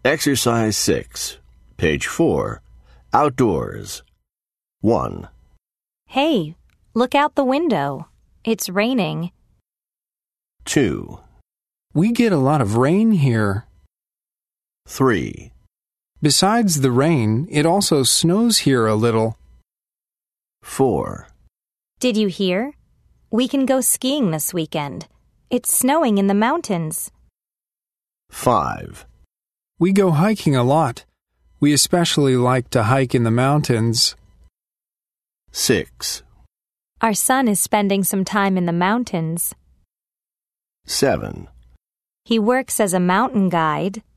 Exercise 6, page 4. Outdoors. 1, Hey, look out the window. It's raining. 2, We get a lot of rain here. 3, Besides the rain, it also snows here a little. 4, Did you hear? We can go skiing this weekend. It's snowing in the mountains. 5, We go hiking a lot. We especially like to hike in the mountains. 6, Our son is spending some time in the mountains. 7. He works as a mountain guide.